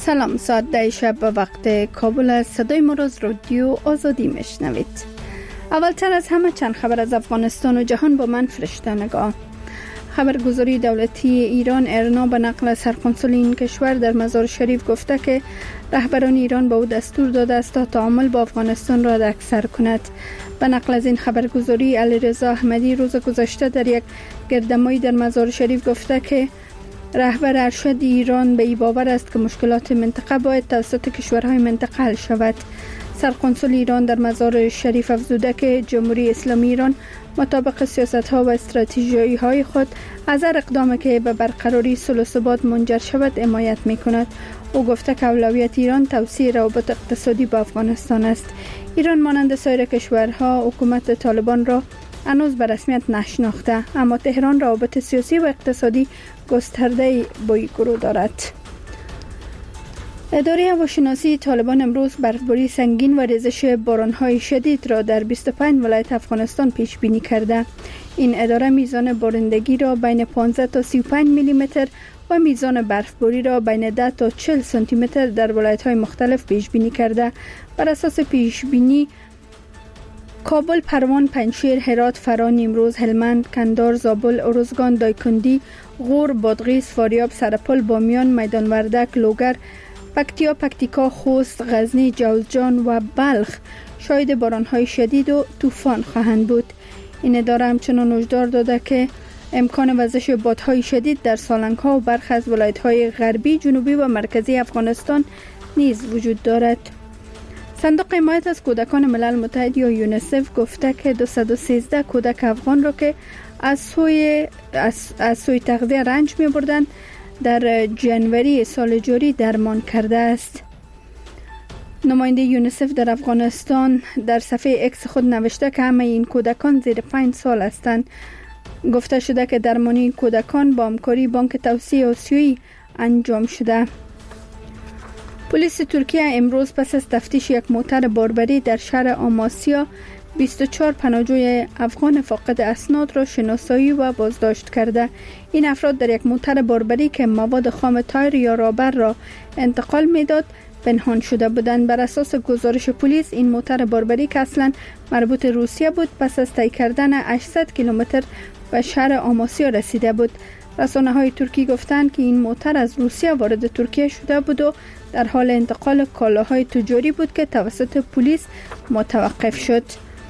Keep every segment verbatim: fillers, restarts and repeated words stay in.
سلام، ساعت ده شب به وقت کابل است. صدای ما را از رادیو آزادی میشنوید. اولتر از همه چند خبر از افغانستان و جهان با من فرشته نگاه. خبرگزاری دولتی ایران ارنا به نقل سرقنصل این کشور در مزار شریف گفته که رهبران ایران به او دستور داده است تا تعامل با افغانستان را اکثر کند. به نقل از این خبرگزاری علیرضا احمدی روز گذشته در یک گردهمایی در مزار شریف گفته که رهبر ارشد ایران به این باور است که مشکلات منطقه باید توسط کشورهای منطقه حل شود. سرقنصل ایران در مزار شریف افزوده که جمهوری اسلامی ایران مطابق سیاست‌ها و استراتژی‌های خود از هر اقدامی که به برقراری صلح و ثبات منجر شود حمایت می‌کند. او گفته که اولویت ایران توسعه روابط اقتصادی با افغانستان است. ایران مانند سایر کشورها حکومت طالبان را هنوز به رسمیت نشناخته، اما تهران روابط سیاسی و اقتصادی گسترده با این گروه دارد. اداره هواشناسی طالبان امروز برفباری سنگین و ریزش باران‌های شدید را در بیست و پنج ولایت افغانستان پیش بینی کرده. این اداره میزان بارندگی را بین پانزده تا سی و پنج میلی متر و میزان برفباری را بین ده تا چهل سانتی متر در ولایت‌های مختلف پیش بینی کرده. بر اساس پیش بینی کابل، پروان، پنجشیر، هرات، فرا، نیمروز، هلمند، کندهار، زابل، ارزگان، دایکنډي، غور، بادغیس، فاریاب، سرپل، بامیان، میدان وردک، لوگر، پکتیا، پکتیکا، خوست، غزنی، جوزجان و بلخ شاهد باران‌های شدید و طوفان خواهند بود. این اداره همچنان هشدار داده که امکان وزش بادهای شدید در سالنگ‌ها و برخی از ولایت‌های غربی، جنوبی و مرکزی افغانستان نیز وجود دارد. صندوق حمایت از کودکان ملل متحد یا یونیسف گفته که دویست و سیزده کودک افغان را که از سوی از, از سوی تغذیه رنج می‌بردند در جنوری سال جاری درمان کرده است. نماینده یونیسف در افغانستان در صفحه اکس خود نوشته که همه این کودکان زیر پنج سال هستند. گفته شده که درمانی این کودکان با همکاری بانک توسعه آسیایی انجام شده. پلیس ترکیه امروز پس از تفتیش یک موتر باربری در شهر آماسیا بیست و چهار پناهجوی افغان فاقد اسناد را شناسایی و بازداشت کرده. این افراد در یک موتر باربری که مواد خام تایر یا رابر را انتقال میداد پنهان شده بودند. بر اساس گزارش پلیس این موتر باربری که اصلا مربوط روسیه بود پس از طی کردن هشتصد کیلومتر به شهر آماسیا رسیده بود. رسانه‌های ترکی گفتند که این موتر از روسیه وارد ترکیه شده بود و در حال انتقال کالاهای تجاری بود که توسط پلیس متوقف شد.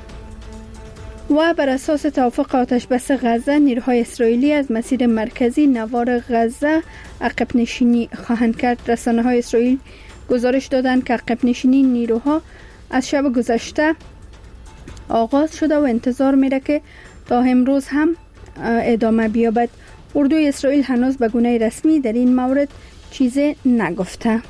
و بر اساس توافق آتش بس غزه، نیروهای اسرائیلی از مسیر مرکزی نوار غزه عقب نشینی خواهند کرد. رسانه‌های اسرائیل گزارش دادند که عقب نشینی نیروها از شب گذشته آغاز شده و انتظار میره که تا امروز هم ادامه بیابد. اردوی اسرائیل هنوز به گونه رسمی در این مورد چیزی نگفته.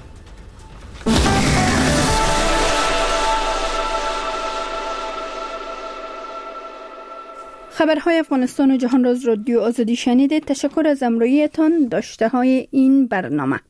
خبرهای افغانستان و جهان را از رادیو آزادی شنیدید. تشکر از همراهیتان. داشته های این برنامه.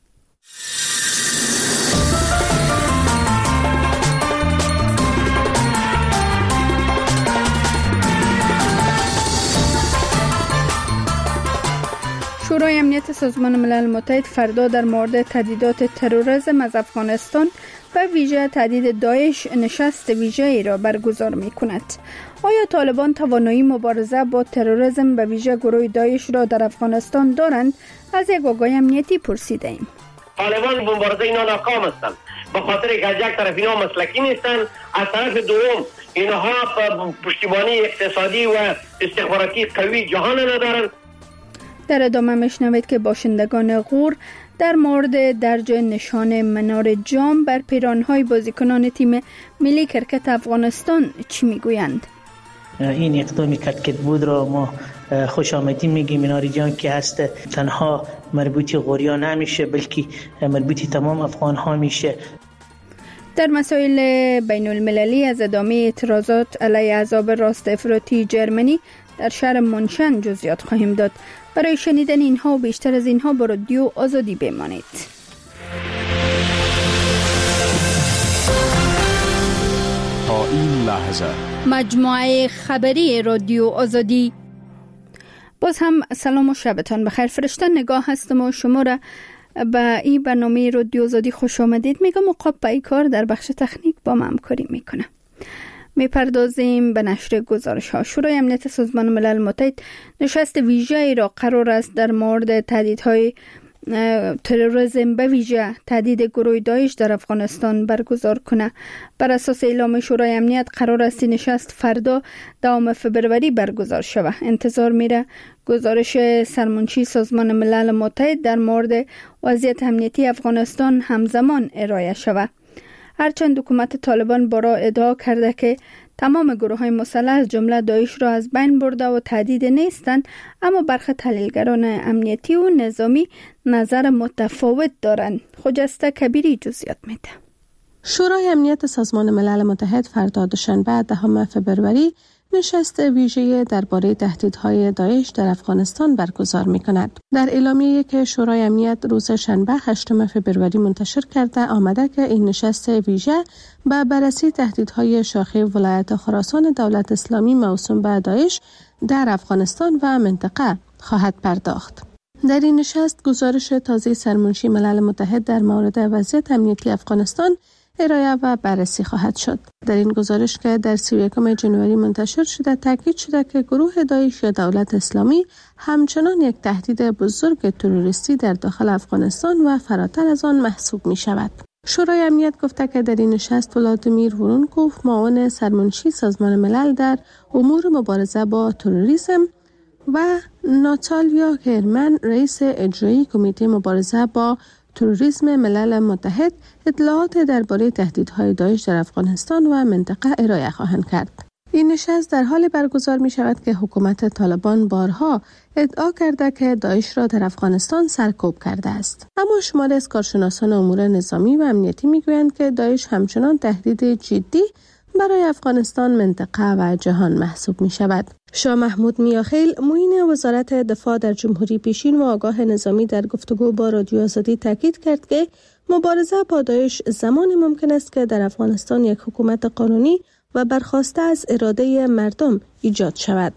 شورای امنیت سازمان ملل متحد فردا در مورد تهدیدات تروریسم از افغانستان و ویژه تهدید داعش نشست ویژه‌ای را برگزار می‌کند. آیا طالبان توانایی مبارزه با تروریسم به ویژه گروه داعش را در افغانستان دارند؟ از یک آگاه امنیتی پرسیدیم. طالبان مبارزه اینا ناکام هستند به خاطر که از یک طرف اینا مسلکی نیستند، از طرف دوم اینها پشتیبانی اقتصادی و استخباراتی قوی جهان ندارند. در ادامه میشنوید که باشندگان غور در مورد درج نشان منار جام بر پیرانهای بازیکنان تیم ملی کرکت افغانستان چی میگویند؟ این اقدامی کرکت بود را ما خوش آمدی میگیم. منار جام که هست تنها مربوط غوریا نمیشه بلکه مربوط تمام افغان ها میشه. در مسائل بین المللی از ادامه اعتراضات علیه احزاب راست افراطی جرمنی در شهر منشن جزئیات خواهیم داد. برای شنیدن اینها و بیشتر از اینها با رادیو آزادی بمانید. تا این لحظه مجموعه خبری رادیو آزادی. باز هم سلام و شبتان بخیر. فرشته نگاه هستم و شما را به این برنامه رادیو آزادی خوش آمدید میگم. مقاب پای کار در بخش تکنیک با ما همکاری میکنه. میپردازیم به نشر گزارش ها. شورای امنیت سازمان ملل متحد نشست ویژه‌ای را قرار است در مورد تهدیدهای تروریسم به ویژه تهدید گروه داعش در افغانستان برگزار کنه. بر اساس اعلام شورای امنیت قرار است نشست فردا دوم فبروری برگزار شود. انتظار میره گزارش سرمنشی سازمان ملل متحد در مورد وضعیت امنیتی افغانستان همزمان ارائه شود. هرچند حکومت طالبان بارها ادعا کرده که تمام گروه های مسلح از جمله داعش را از بین برده و تهدید نیستند، اما برخی تحلیلگران امنیتی و نظامی نظر متفاوت دارند. خجسته کبیری جزئیات میده. شورای امنیت سازمان ملل متحد فردا دوشنبه دهم فبروری نشست ویژه درباره تهدیدهای داعش در افغانستان برگزار می‌کند. در اعلامیه‌ای که شورای امنیت روز شنبه هشتم فبروری منتشر کرده آمده که این نشست ویژه به بررسی تهدیدهای شاخه ولایت خراسان دولت اسلامی موسوم به داعش در افغانستان و منطقه خواهد پرداخت. در این نشست گزارش تازه سرمنشی ملل متحد در مورد وضعیت امنیتی افغانستان ارائه و بررسی خواهد شد. در این گزارش که در سی و یکم ژانویه منتشر شده تاکید شده که گروه داعش یا دولت اسلامی همچنان یک تهدید بزرگ تروریستی در داخل افغانستان و فراتر از آن محسوب می شود. شورای امنیت گفته که در این نشست ولادیمیر ورونکوف معاون سرمنشی سازمان ملل در امور مبارزه با تروریسم و ناتالیا هرمن رئیس اجرایی کمیته مبارزه با تروریسم ملل متحد اطلاعات درباره تهدیدهای داعش در افغانستان و منطقه ارائه خواهند کرد. این نشست در حال برگزار می شود که حکومت طالبان بارها ادعا کرده که داعش را در افغانستان سرکوب کرده است. اما شماری از کارشناسان امور نظامی و امنیتی می گویند که داعش همچنان تهدید جدی برای افغانستان، منطقه و جهان محسوب می شود. شاه محمود میاخیل معین وزارت دفاع در جمهوری پیشین و آگاه نظامی در گفتگو با رادیو آزادی تاکید کرد که مبارزه با داعش زمان ممکن است که در افغانستان یک حکومت قانونی و برخواسته از اراده مردم ایجاد شود.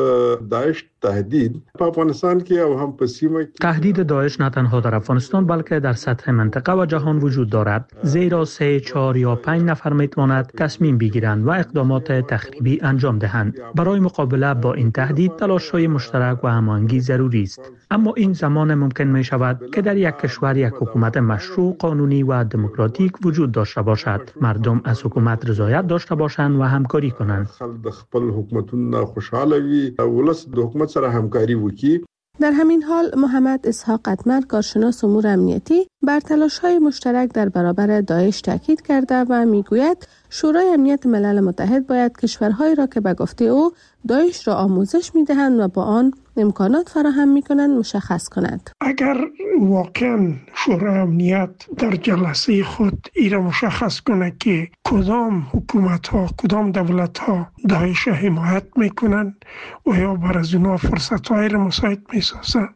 داعش تهدید په افغانستان کې او هم په سیمه کې تهدید داعش نه تنها در افغانستان بلکه در سطح منطقه و جهان وجود دارد، زیرا سه چهار یا پنج نفر میتواند تصمیم بگیرند و اقدامات تخریبی انجام دهند. برای مقابله با این تهدید تلاش‌های مشترک و هماهنگی ضروری است، اما این زمان ممکن می شود که در یک کشور یک حکومت مشروع، قانونی و دموکراتیک وجود داشته باشد. مردم از حکومت رضایت داشته باشند و همکاری کنند. خلک خپل حکومتونه خوشاله وي، ولس د حکومت سره همکاری وکړي. در همین حال محمد اسحاق قطمر کارشناس امور امنیتی بر تلاش‌های مشترک در برابر داعش تاکید کرده و میگوید شورای امنیت ملل متحد باید کشورهایی را که به گفته او داعش را آموزش می‌دهند و با آن امکانات فراهم می‌کنند مشخص کند. اگر واقعا شورای امنیت در جلسه خود ایرا مشخص کنه که کدام حکومت‌ها کدام دولت‌ها داعش را حمایت می‌کنند و یا بر از اونها فرصت‌های را مساعد می‌سازند،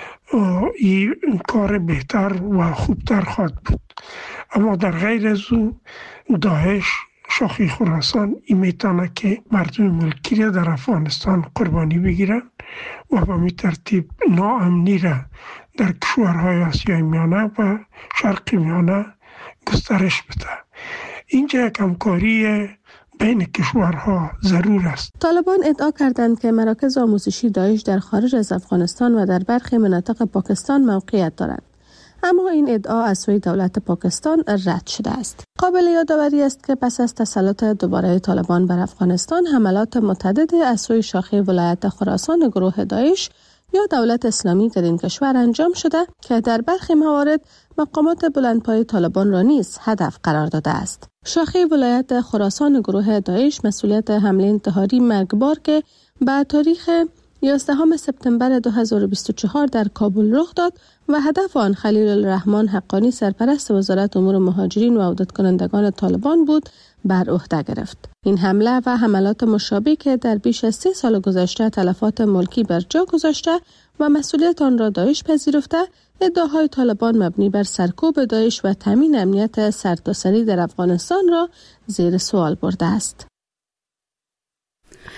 این کار بهتر و خوبتر خواهد بود. اما در غیر از او داعش شاخه خراسان این میتونه که مردم ملکی را در افغانستان قربانی بگیرن و به می ترتیب ناامنی را در کشورهای آسیای میانه و شرق میانه گسترش بده. اینجا یک همکاری بین کشورها ضرور است. طالبان ادعا کردند که مراکز آموزشی داعش در خارج از افغانستان و در برخی مناطق پاکستان موقعیت دارد، اما این ادعا از سوی دولت پاکستان رد شده است. قابل یادآوری است که پس از تسلط دوباره طالبان بر افغانستان حملات متعدد از سوی شاخه ولایت خراسان گروه داعش یا دولت اسلامی در این کشور انجام شده که در برخی موارد مقامات بلندپایه طالبان را نیز هدف قرار داده است. شاخه ولایت خراسان گروه داعش مسئولیت حمله انتحاری مرگبار که به تاریخ یازدهم سپتامبر دو هزار و بیست و چهار در کابل رخ داد و هدف آن خلیل الرحمن حقانی سرپرست وزارت امور مهاجرین و عودت کنندگان طالبان بود بر عهده گرفت. این حمله و حملات مشابه که در بیش از سه سال گذشته تلفات ملکی بر جا گذاشته و مسئولیت آن را داعش پذیرفته، ادعاهای طالبان مبنی بر سرکوب داعش و تامین امنیت سرتاسری در افغانستان را زیر سوال برده است.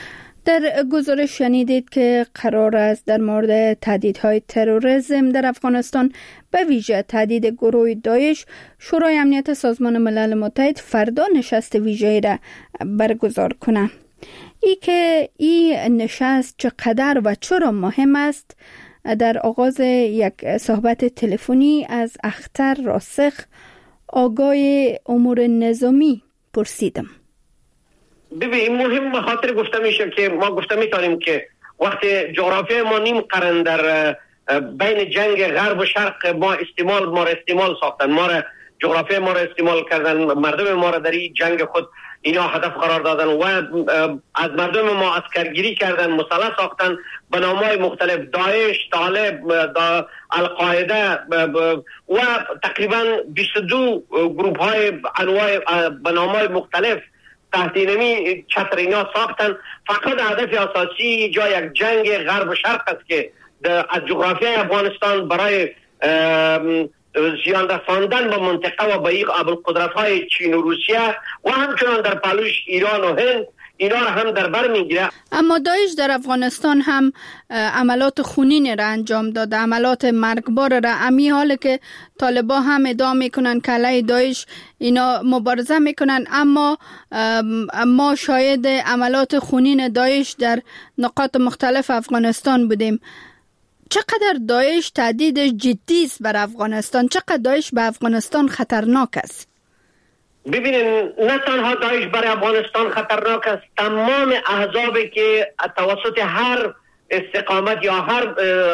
در گزارش شنیدید که قرار است در مورد تهدیدهای تروریسم در افغانستان به ویژه تهدید گروه داعش شورای امنیت سازمان ملل متحد فردا نشست ویژه‌ای را برگزار کنه. ای که این نشست چقدر و چرا مهم است در آغاز یک صحبت تلفنی از اختر راسخ آگاه امور نظامی پرسیدم. ببین مهم به خاطر گفته میشه که ما گفته میتونیم که وقتی جغرافیای ما نیم قرن در بین جنگ غرب و شرق ما استعمال ما را استعمال ساختن، ما را جغرافیای ما را استعمال کردن، مردم ما را در این جنگ خود اینا هدف قرار دادن و از مردم ما اسکرگیری کردن، مسلح ساختن به نام‌های مختلف، داعش، طالب، دا القاعده و تقریبا بیست و دو گروه های انواع به نام‌های مختلف تحت نمی چتر اینا ساختن. فقط هدف اساسی جای یک جنگ غرب و شرق است که از جغرافیای افغانستان برای زیان رساندن به منطقه و به این ابوالقدرت های چین و روسیه و همچنان در پهلوش ایران و هند اینا را هم در بر میگیره. اما داعش در افغانستان هم عملات خونین را انجام داده، عملات مرگبار را. امی حال که طالبان هم ادعا میکنن که علیه داعش اینا مبارزه میکنن، اما ما شاهد عملات خونین داعش در نقاط مختلف افغانستان بودیم. چقدر داعش تهدید جدی است بر افغانستان؟ چقدر داعش به افغانستان خطرناک است؟ ببینین نه تنها داعش برای افغانستان خطرناک است، تمام احزابی که توسط هر استقامت یا هر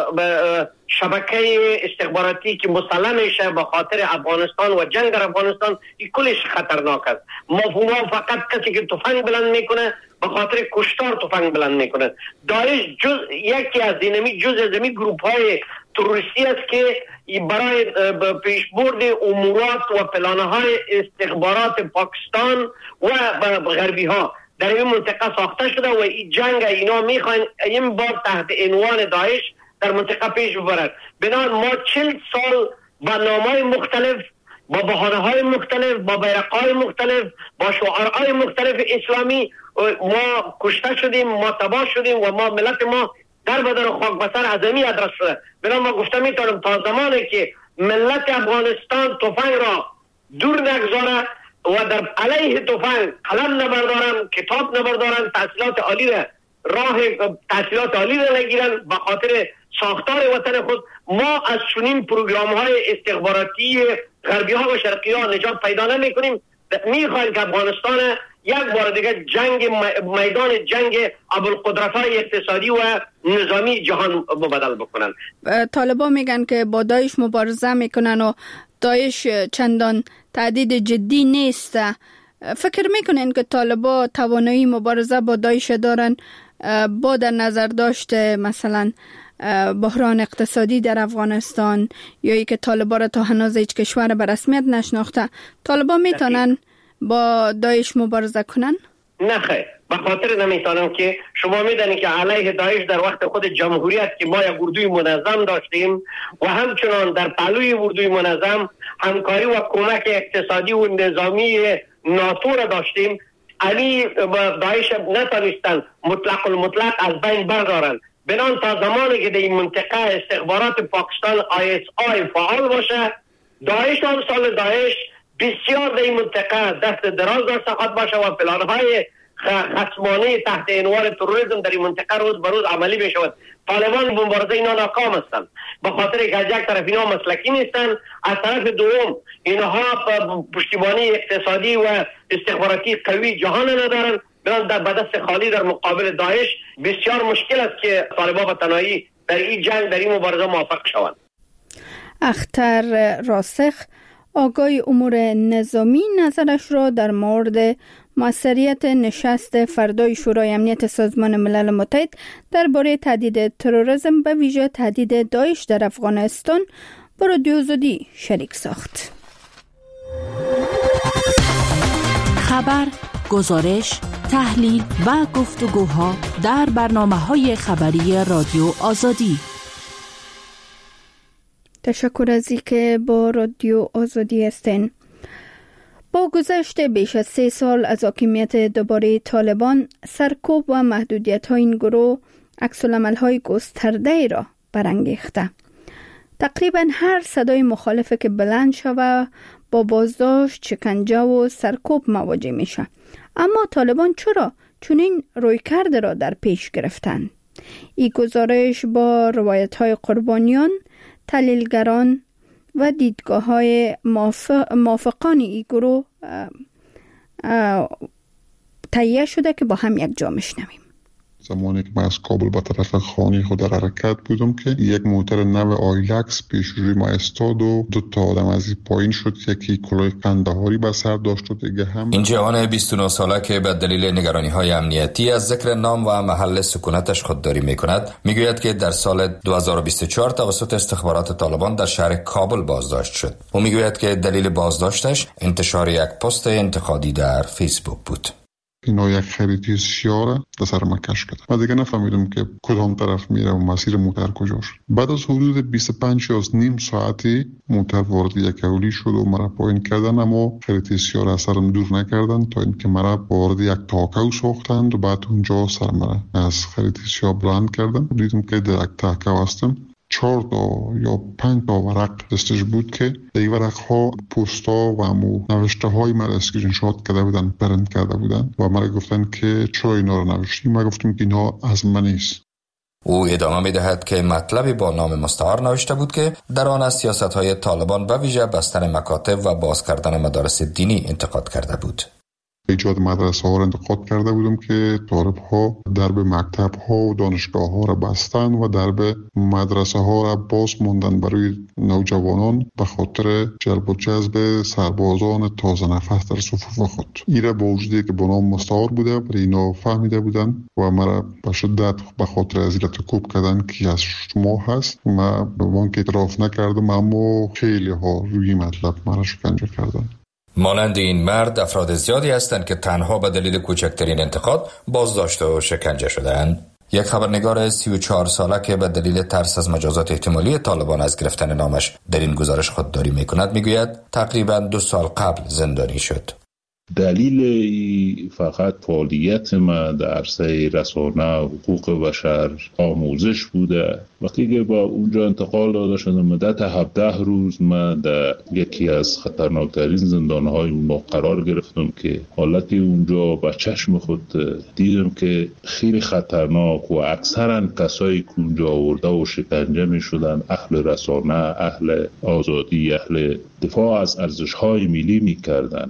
شبکه استخباراتی که مسلح میشه به خاطر افغانستان و جنگ در افغانستان، این کلش خطرناک است. مفهوم فقط کسی که تفنگ بلند میکنه به خاطر کشتار تفنگ بلند میکنه. داعش جز یکی از اینمی جز از اینمی گروپ های تروریستی است که برای پیشبرد امورات و پلانهای استخبارات پاکستان و غربی ها در این منطقه ساخته شده و این جنگ اینا میخواین این بار تحت عنوان داعش در منطقه پیش ببرد. بنابراین ما چل سال با نامهای مختلف، با بهانه‌های مختلف، با بیرق‌های مختلف، با شعارهای مختلف اسلامی ما کشته شدیم، ما تباه شدیم و ما ملت ما در بدن خاک بسر عظمی ادرس شده. بنابراین ما گفته میتونم تا زمانی که ملت افغانستان تفنگ را دور نگذاره و در علیه تفنگ قلم نبردارن، کتاب نبردارن، تحصیلات عالی را راه تحصیلات عالی را نگیرن به خاطر ساختار وطن خود، ما از چنین پروگرام های استخباراتی غربی ها و شرقی ها نجات پیدا نمی کنیم. میخوایم که افغانستان یک بار دیگه جنگ میدان جنگ ابوالقدرت های اقتصادی و نظامی جهان بدل بکنن. طالبان میگن که با داعش مبارزه میکنن و داعش چندان تهدید جدی نیست. فکر میکنن که طالبان توانایی مبارزه با داعش دارن با در نظر داشته مثلا بحران اقتصادی در افغانستان یا ای که طالبان را تا هنوز هیچ کشور به رسمیت نشناخته؟ طالبان میتونن با داعش مبارزه کنن؟ نه خیر، به خاطر نمیتونم که شما میدونید که علیه داعش در وقت خود جمهوریت که ما یک اردوی منظم داشتیم و همچنان در پهلوی اردوی منظم همکاری و کمک اقتصادی و نظامی ناتو را داشتیم، علی داعش نتونستن مطلق المطلق از بین بردارن. بنان تا زمانی که در این منطقه استخبارات پاکستان آی اس آی فعال باشه، داعش هم سال داعش بسیار در این منطقه دست دراز داشته خواهد باشه و پلانهای خصمانه تحت عنوان تروریسم در این منطقه روز به روز عملی بشود. طالبان مبارزه اینا ناکام هستند به خاطر که از یک طرف اینا مسلکی نیستن، از طرف دوم اینها پشتیبانی اقتصادی و استخباراتی قوی جهان ندارن. بران در بدست خالی در مقابل داعش بسیار مشکل است که طالبان به تنهایی در این جنگ در این مبارزه موفق شوند. اختر راسخ آگاه امور نظامی نظرش را در مورد موثریت نشست فردای شورای امنیت سازمان ملل متحد درباره تهدید تروریسم به ویژه تهدید داعش در افغانستان با رادیو آزادی شریک ساخت. خبر، گزارش، تحلیل و گفتگوها در برنامه‌های خبری رادیو آزادی. تشکر از اینکه با رادیو آزادی هستین. با گذشت بیش از سه سال از حاکمیت دوباره طالبان، سرکوب و محدودیت های این گروه عکس‌العمل های گسترده را برانگیخته. تقریبا هر صدای مخالفه که بلند شود با بازداشت، شکنجه و سرکوب مواجه میشه. اما طالبان چرا چنین رویکرد را در پیش گرفتند؟ این گزارش با روایت های قربانیان، تحلیلگران و دیدگاه های موافق موافقان این گروه تهیه شده که با هم یک جا میشنویم. زمانی که من از کابل به طرف خانه خود در حرکت بودم که یک موتر نو آیلکس پیش روی ما استاد و دو تا آدم از این پایین شد، یکی کلاه قندهاری بر سر داشت و دیگه هم. این جوان بیست و نه ساله که به دلیل نگرانی های امنیتی از ذکر نام و محل سکونتش خودداری می کند، میگوید که در سال دو هزار و بیست و چهار توسط استخبارات طالبان در شهر کابل بازداشت شد. او میگوید که دلیل بازداشتش انتشار یک پست انتقادی در فیسبوک بود. اینا یک خریدی سیاره در سر من کش کرد. من دیگه نفهمیدم که کدام طرف میره و مسیر موتر کجاست. بعد از حدود بیست و پنج یا نیم ساعتی موتر وارد یک اولی شد و مرا پایین کردن، اما خریدی سیاره از سرم دور نکردن تا اینکه مرا وارد یک تاکو ساختند و بعد اونجا سر مرا از خریدی سیاره بلند کردن. دیدم که در یک تاکو هستم. چهار تا یا پنج تا ورق دستش بود که این ورق ها پوستا و امو نوشته های مرا اسکرین شات کرده بودن، پرنت کرده بودن و مرا گفتن که چرا اینا رو نوشتی؟ من گفتم که اینا از من نیست. او ادامه می دهد که مطلبی با نام مستعار نوشته بود که در آن از سیاست های طالبان به ویژه بستن مکاتب و باز کردن مدارس دینی انتقاد کرده بود. ایجاد مدرسه ها را انتقاد کرده بودم که طالب ها درب مکتب ها و دانشگاه ها را بستن و درب مدرسه ها را باز موندن برای نوجوانان به خاطر جلب و جذب سربازان تازه نفس در صفوف خود. این را با وجودی که با نام مستعار بوده ولی اینا فهمیده بودن و مرا به شدت به خاطر ازیلت کوب کردن که از شما هست. من به بانک اعتراف نکردم، اما خیلی ها روی مطلب مرا شکنجه کردن. مانند این مرد افراد زیادی هستند که تنها به دلیل کوچکترین انتقاد بازداشته و شکنجه شده‌اند. یک خبرنگار سی و چهار ساله که به دلیل ترس از مجازات احتمالی طالبان از گرفتن نامش در این گزارش خودداری می‌کند میگوید تقریباً دو سال قبل زندانی شد. دلیل فقط فعالیت من در عرصه رسانه حقوق بشر آموزش بوده. وقتی که با اونجا انتقال داده شدم مدت هفده روز من در یکی از خطرناکترین زندانهای اون قرار گرفتم که حالتی اونجا با چشم خود دیدم که خیلی خطرناک و اکثرا کسایی که اونجا آورده و شکنجه می شدن اهل رسانه، اهل آزادی، اهل دفاع از ارزش‌های ملی می کردن.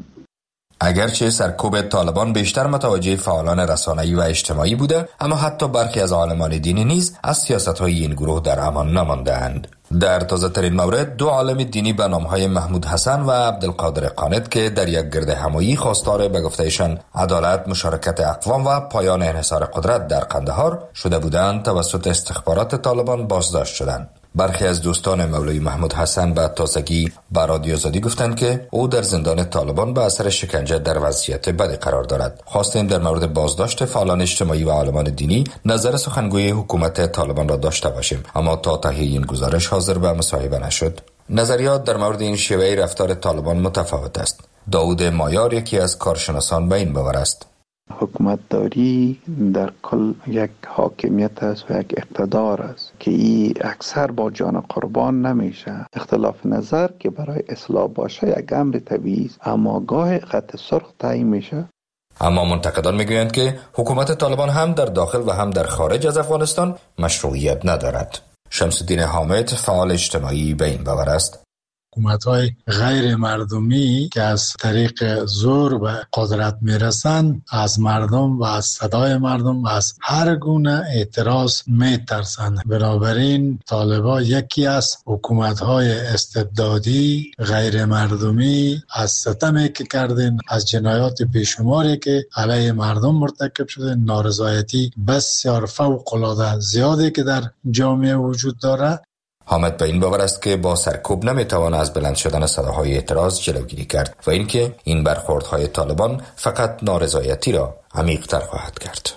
اگرچه سرکوب طالبان بیشتر متوجه فعالان رسانه‌ای و اجتماعی بوده، اما حتی برخی از عالمان دینی نیز از سیاست‌های این گروه در امان نمانده‌اند. در تازه‌ترین مورد دو عالم دینی به نام‌های محمود حسن و عبدالقادر قانت که در یک گرد همایی خواستار به گفتهشان عدالت، مشارکت اقوام و پایان انحصار قدرت در قندهار شده بودند توسط استخبارات طالبان بازداشت شدند. برخی از دوستان مولوی محمود حسن به تازگی به رادیو آزادی گفتند که او در زندان طالبان به اثر شکنجه در وضعیت بدی قرار دارد. خواستیم در مورد بازداشت فعالان اجتماعی و عالمان دینی نظر سخنگوی حکومت طالبان را داشته باشیم، اما تا تهیه این گزارش حاضر به مصاحبه نشد. نظریات در مورد این شیوه رفتار طالبان متفاوت است. داود مایار یکی از کارشناسان به این باور است. حکومت داری در کل یک حاکمیت است و یک اقتدار است که این اکثر با جان قربان نمیشه. اختلاف نظر که برای اصلاح باشه یک امر طبیعی است، اما گاه خط سرخ تعیین میشه. اما منتقدان میگویند که حکومت طالبان هم در داخل و هم در خارج از افغانستان مشروعیت ندارد. شمس الدین حامد فعال اجتماعی به این باور است. حکومت‌های غیر مردمی که از طریق زور به قدرت میرسند از مردم و از صدای مردم و از هر گونه اعتراض میترسند. بنابراین طالبان یکی از حکومت‌های استبدادی غیر مردمی از ستمی که کردن، از جنایات بیشماری که علیه مردم مرتکب شده، نارضایتی بسیار فوق‌العاده زیادی که در جامعه وجود دارد. حامد به این باور است که با سرکوب نمیتوان از بلند شدن صداهای اعتراض جلوگیری کرد و اینکه این برخوردهای طالبان فقط نارضایتی را عمیق‌تر خواهد کرد.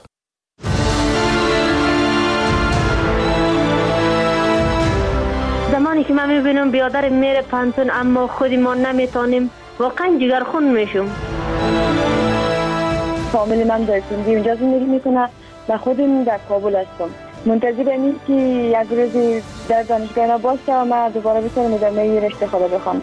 زمانی که من میبینم بیادر میره پانتون اما خودی ما نمیتونیم واقعا جگرخون میشم. فامیل من در سندی اونجا زندگی میکنه و خودم در کابل هستم. منتظر اینم که یک روزی در دانشگاه باشه و من دوباره بتونم ادامه رشته خود بخونم.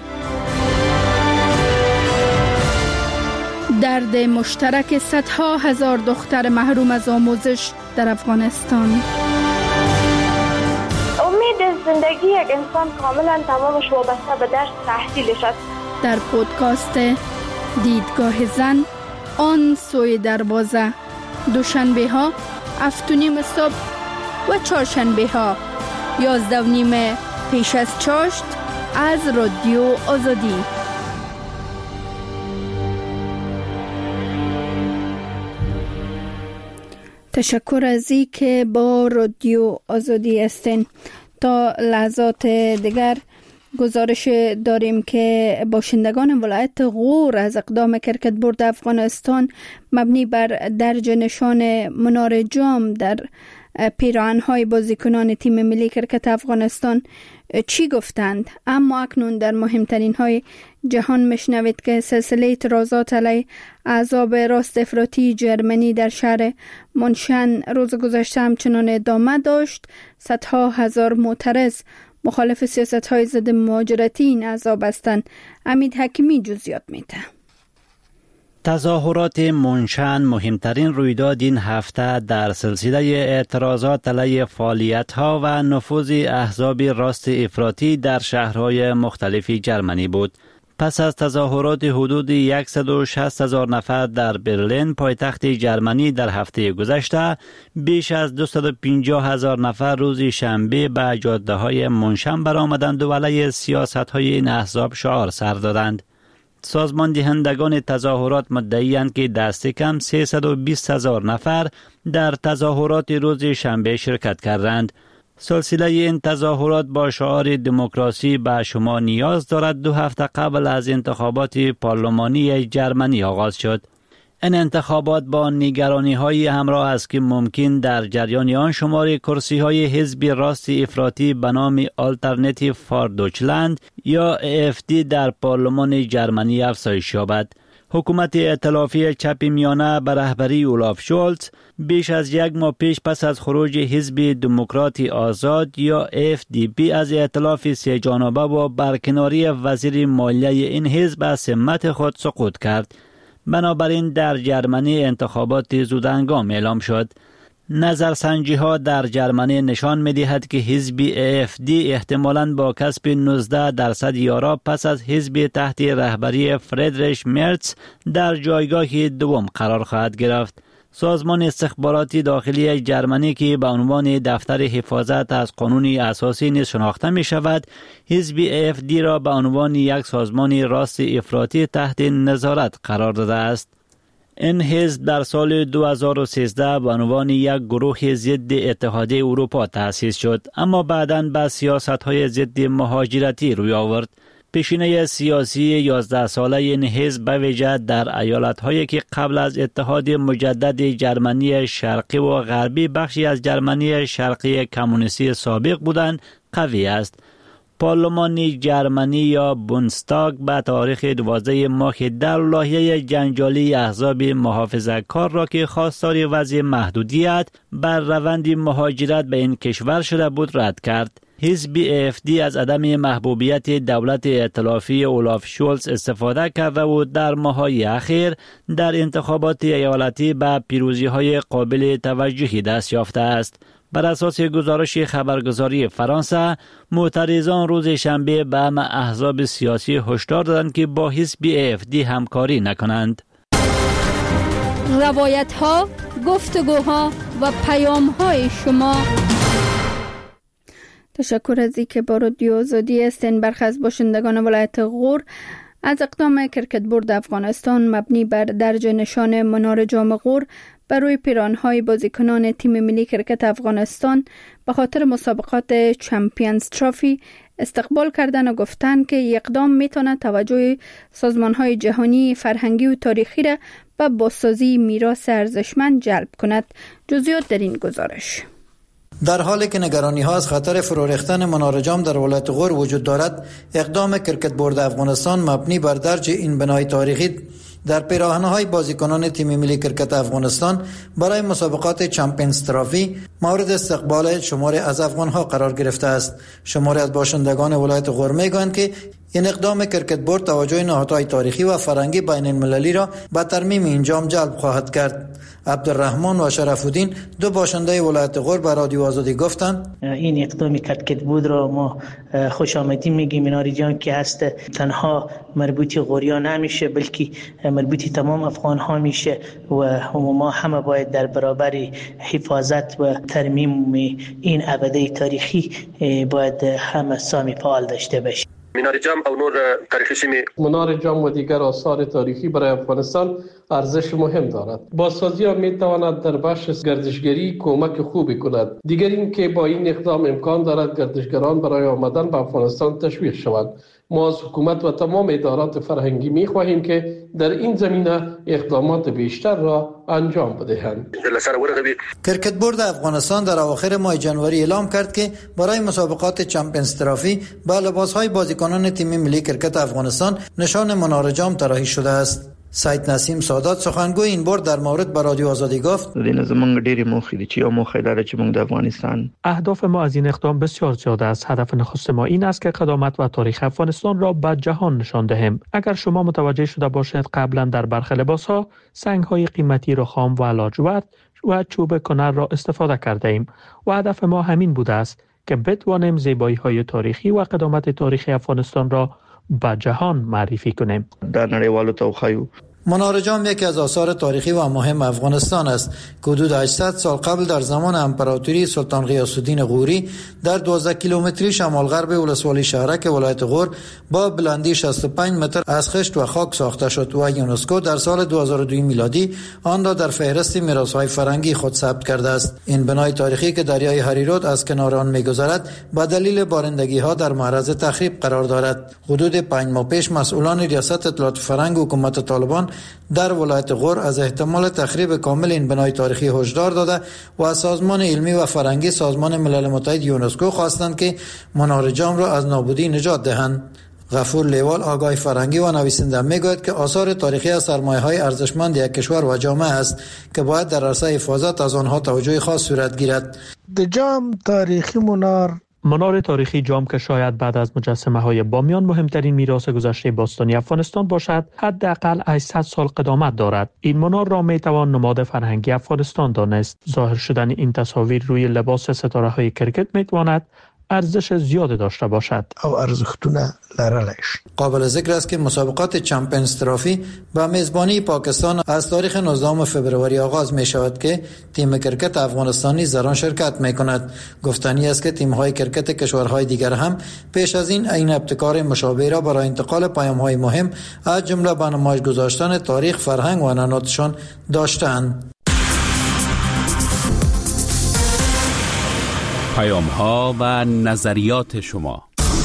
درد مشترک صدها هزار دختر محروم از آموزش در افغانستان. امید زندگی یک انسان کاملا تمامش وابسته به درس تحصیلش است. در پودکاست دیدگاه زن آن سوی دروازه، دوشنبه ها هفت و نیم صبح و چهارشنبه ها یازده و نیم پیش از چاشت از رادیو آزادی. تشکر از این که با رادیو آزادی هستین. تا لحظات دیگر گزارش داریم که باشندگان ولایت غور از اقدام کرکت بورد افغانستان مبنی بر درج نشان منار جام در پیراهن‌های بازیکنان تیم ملی کرکت افغانستان چی گفتند. اما اکنون در مهمترین های جهان مشنوید که سلسله اعتراضات علیه احزاب راست افراطی جرمنی در شهر منشن روز گذشته همچنان ادامه داشت. صدها هزار معترض مخالف سیاست‌های ضد مهاجرتی این احزاب هستند. امید حکیمی جزئیات میده. تظاهرات منشن مهمترین رویداد این هفته در سلسله اعتراضات علیه فعالیت‌ها و نفوذ احزاب راست افراطی در شهرهای مختلف جرمنی بود. پس از تظاهرات حدود صد و شصت هزار نفر در برلین پایتخت جرمنی در هفته گذشته، بیش از دویست و پنجاه هزار نفر روز شنبه به جاده‌های منشن برآمدند و علیه سیاست‌های این احزاب شعار سر دادند. سازمان دهندگان تظاهرات مدعی‌اند که دست کم سیصد و بیست هزار نفر در تظاهرات روز شنبه شرکت کردند. سلسله این تظاهرات با شعار دموکراسی به شما نیاز دارد دو هفته قبل از انتخابات پارلمانی جرمنی آغاز شد. این انتخابات با نگرانی‌های همراه است که ممکن در جریان آن شمار کرسی‌های حزب راست افراطی به نام آلترناتیو فار دویچلند یا ای اف دی در پارلمان جرمنی افزایش یابد. حکومت ائتلافی چپ میانه به رهبری اولاف شولز بیش از یک ماه پیش پس از خروج حزب دموکرات آزاد یا اف دی پی از ائتلاف سه جانبه و برکناری وزیر مالیه این حزب از سمت خود سقوط کرد. بنابراین در جرمنی انتخابات زودهنگام اعلام شد. نظرسنجی ها در جرمنی نشان می دهد که حزب ای اف دی احتمالاً با کسب نوزده درصد یارا پس از حزب تحت رهبری فریدریش مرتز در جایگاه دوم قرار خواهد گرفت. سازمان استخباراتی داخلی جرمنی که به عنوان دفتر حفاظت از قانون اساسی نیز شناخته می شود، حزب ای اف دی را به عنوان یک سازمان راست افراطی تحت نظارت قرار داده است. این حزب در سال دو هزار و سیزده به عنوان یک گروه ضد اتحادیه اروپا تأسیس شد، اما بعداً به سیاست‌های ضد مهاجرتی روی آورد. پیشینه سیاسی یازده ساله این حزب به ویژه در ایالت‌هایی که قبل از اتحاد مجدد جرمنی شرقی و غربی بخشی از جرمنی شرقی کمونیستی سابق بودند قوی است. پارلمان جرمنی یا بوندستاگ به تاریخ دوازده ماه در لایحه جنجالی احزاب محافظه‌کار را که خواستار وضع محدودیت بر روند مهاجرت به این کشور شده بود رد کرد. حزب ای اف دی از عدم محبوبیت دولت ائتلافی اولاف شولز استفاده کرده و در ماه‌های اخیر در انتخابات ایالتی به پیروزی‌های قابل توجهی دست یافته است. بر اساس گزارش خبرگزاری فرانسه، معترضان روز شنبه به همه احزاب سیاسی هشدار دادند که با حزب ای اف دی همکاری نکنند. روایت‌ها، گفتگوها و پیام‌های شما. تشکر از اینکه با رادیو آزادی هستین. برخی از باشندگان ولایت غور از اقدام کرکت بورد افغانستان مبنی بر درج نشان منار جام غور بر روی پیراهن‌های بازیکنان تیم ملی کرکت افغانستان به خاطر مسابقات چمپیونز ترافی استقبال کردن و گفتند که اقدام میتونه توجه سازمان‌های جهانی فرهنگی و تاریخی را به بازسازی میراث ارزشمند جلب کند. جزئیات در این گزارش. در حالی که نگرانی ها از خطر فرو ریختن منار جام در ولایت غور وجود دارد، اقدام کرکت بورد افغانستان مبنی بر درج این بنای تاریخی در پیراهن‌های بازیکنان تیم ملی کرکت افغانستان برای مسابقات چمپیونز ترافی مورد استقبال شماری از افغان‌ها قرار گرفته است. شماری از باشندگان ولایت غور می‌گویند که این اقدام کرکت بورد توجه نهادهای تاریخی و فرهنگی بین المللی را به ترمیم این جام جلب خواهد کرد. عبدالرحمن و شرف الدین دو باشنده ولایت غور به رادیو آزادی گفتند این اقدام کرکت بورد را ما خوش آمدید میگیم. مناری جان که هست تنها مربوطی غوریا نمیشه بلکه مربوطی تمام افغان ها میشه و ما همه باید در برابر حفاظت و ترمیم این ابده تاریخی باید همه سامی فعال داشته باشیم. منار جام او نور تاریخی سیمه منار جام و دیگر آثار تاریخی برای افغانستان ارزش مهم دارد. بازسازی آن می تواند در بخش گردشگری کمک خوبی کند. دیگر این که با این اقدام امکان دارد گردشگران برای آمدن به افغانستان تشویق شوند. ما از حکومت و تمام ادارات فرهنگی می خواهیم که در این زمینه اقدامات بیشتر را انجام بدهند. کرکت بورد افغانستان در اواخر ماه جنوری اعلام کرد که برای مسابقات چمپیونز ترافی با لباس‌های بازیکنان تیم ملی کرکت افغانستان نشان منار جام طراحی شده است. سید نسیم سادات سخنگوی این بورد در مورد به رادیو آزادی گفت دین زمونږ ډېری موخې دي چې یو موخه داره چې موږ د افغانستان اهداف ما از این اقدام بسیار زیاده است. هدف نخست ما این است که قدامت و تاریخ افغانستان را به جهان نشان دهیم. اگر شما متوجه شده باشید قبلا در برخی لباس‌ها سنگ‌های قیمتی رخام و لاجورد و چوب کنر را استفاده کرده ایم و هدف ما همین بوده است که بتوانیم زیبایی‌های تاریخی و قدامت تاریخی افغانستان را به جهان معرفی کنیم. در نړیوالو ته وښایو. منار جام یکی از آثار تاریخی و مهم افغانستان است که حدود هشتصد سال قبل در زمان امپراتوری سلطان غیاث الدین غوری در دوازده کیلومتری شمال غرب ولسوالی شهرک ولایت غور با بلندی شصت و پنج متر از خشت و خاک ساخته شد و یونسکو در سال دو هزار و دو میلادی آن را در فهرست میراث‌های فرهنگی خود ثبت کرده است. این بنای تاریخی که دریای هریرود از کنار آن می‌گذرد به دلیل بارندگی‌ها در معرض تخریب قرار دارد. حدود پنج ماه پیش مسئولان ریاست اطلاعات فرهنگ حکومت طالبان در ولایت غور از احتمال تخریب کامل این بنای تاریخی هشدار داده و از سازمان علمی و فرهنگی سازمان ملل متحد یونسکو خواستند که منار جام را از نابودی نجات دهند. غفور لیوال آگاه فرهنگی و نویسنده میگوید که آثار تاریخی از سرمایه‌های ارزشمند یک کشور و جامعه است که باید در عرصه حفاظت از آنها توجه خاص صورت گیرد. د جام تاریخی منار منار تاریخی جام که شاید بعد از مجسمه های بامیان مهمترین میراث گذشته باستانی افغانستان باشد، حداقل هشتصد سال قدامت دارد. این منار را می توان نماد فرهنگی افغانستان دانست. ظاهر شدن این تصاویر روی لباس ستاره های کرکت می تواند ارزش زیاد داشته باشد او ارزښتونه لرلش. قابل ذکر است که مسابقات چمپیونز ترافی با میزبانی پاکستان از تاریخ نوزدهم فوریه آغاز می شود که تیم کرکت افغانستانی در آن شرکت می کند. گفتنی است که تیم های کرکت کشورهای دیگر هم پیش از این این ابتکار مشابه را برای انتقال پیام های مهم از جمله به نمایش گذاشتن تاریخ، فرهنگ و عنعناتشان داشتند. پیام ها و نظریات شما.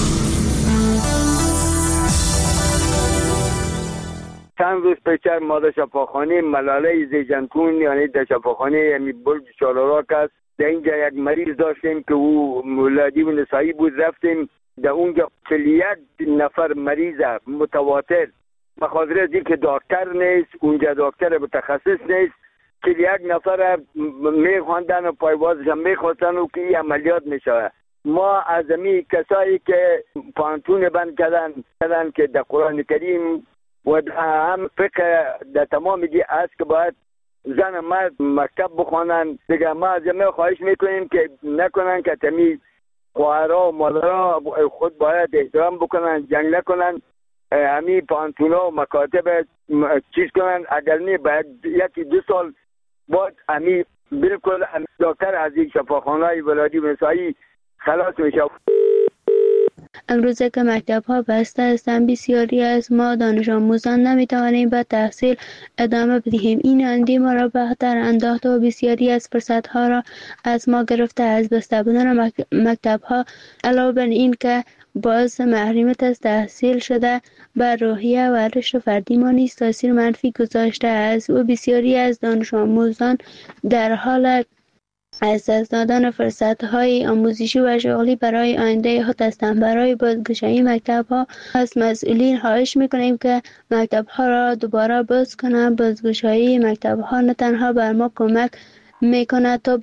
چند روز پیش ما در شفاخانه ملاله زیجنتون یعنی در شفاخانه یعنی بلج شالاراک است. در اینجا یک مریض داشتیم که او مولادی و نسایی بود. رفتیم در اونجا یک نفر مریض متواتر بخاطر از اینکه دکتر نیست، اونجا دکتر متخصص نیست، که یک نفر میخواندن و پایوازش هم میخواستن و که این عملیات میشه. ما از امی کسایی که پانتون بند کردن کردن که در قرآن کریم و هم فقه در تمام دی است که باید زن مرد مکتب بخوانن. دیگه ما از امی خواهش میکنیم که نکنن که تمی خواهرها و مادرها خود باید احترام بکنن، جنگ نکنن، همی پانتونا و مکاتب چیز کنن. اگر نه باید یکی دو سال بعد همی بالکل دکتر از این شفاخانه‌های ولادی و نسایی خلاص میشه. امروزه که مکتب ها بسته هستند بسیاری از ما دانش آموزان نمیتوانیم به تحصیل ادامه بدهیم. این اندی ما را به خطر انداخته و بسیاری از فرصت ها را از ما گرفته. از بسته بودن مکتب ها علاوه بر این که باعث محرومیت از تحصیل شده بر روحیه و رشد فردی ما نیز تاثیر منفی گذاشته است و بسیاری از دانش آموزان در حال از دست دادن فرصت‌های آموزشی و شغلی برای آینده خود هستند. برای بازگشایی مکتب‌ها از مسئولین خواهش می‌کنیم که مکتب‌ها را دوباره باز کنند. بازگشایی مکتب‌ها نه تنها بر ما کمک می‌کند تا